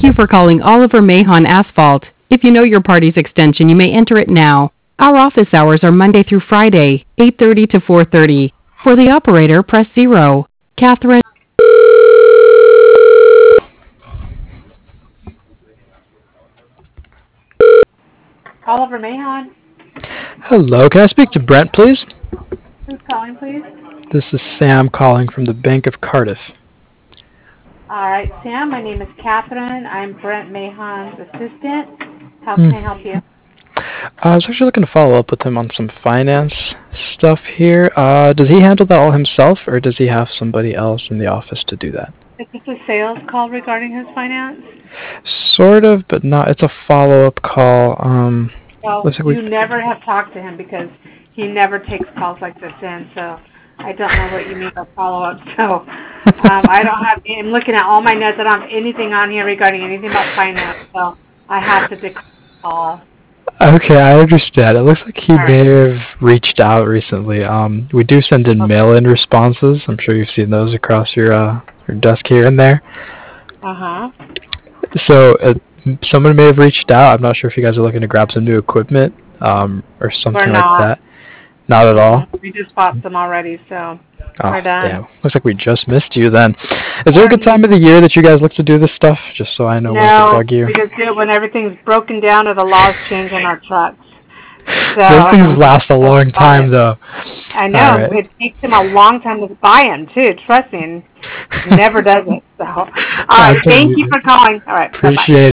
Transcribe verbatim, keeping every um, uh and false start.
Thank you for calling Oliver Mahon Asphalt. If you know your party's extension, you may enter it now. Our office hours are Monday through Friday, eight thirty to four thirty. For the operator, press zero. Catherine. Oliver Mahon. Hello, can I speak to Brent, please? Who's calling, please? This is Sam calling from the Bank of Cardiff. All right, Sam, my name is Catherine. I'm Brent Mahon's assistant. How can Hmm. I help you? I was actually looking to follow up with him on some finance stuff here. Uh, does he handle that all himself, or does he have somebody else in the office to do that? Is this a sales call regarding his finance? Sort of, but not. It's a follow-up call. Um, Well, looks like you we. never have talked to him because he never takes calls like this in, so I don't know what you mean by follow-up. So um, I don't have, I'm looking at all my notes. I don't have anything on here regarding anything about finance, so I have to decline the call. Okay, I understand. It looks like he All may right. have reached out recently. Um, we do send in Okay. mail-in responses. I'm sure you've seen those across your uh, your desk here and there. Uh-huh. So uh, someone may have reached out. I'm not sure if you guys are looking to grab some new equipment um, or We're something like not. that. Not at all. Mm-mm. We just bought some already, so Oh, we're done. damn. Looks like we just missed you then. Is there a good Pardon me. time of the year that you guys look to do this stuff? Just so I know when to No, bug you. we just do it when everything's broken down or the laws change on our trucks. So Those things last a long that's why. time, though. I All know. right. It takes him a long time to buy them, too. Trust me. and Never does it. So, all I right. Thank believe you it. for calling. All right. Bye-bye. Appreciate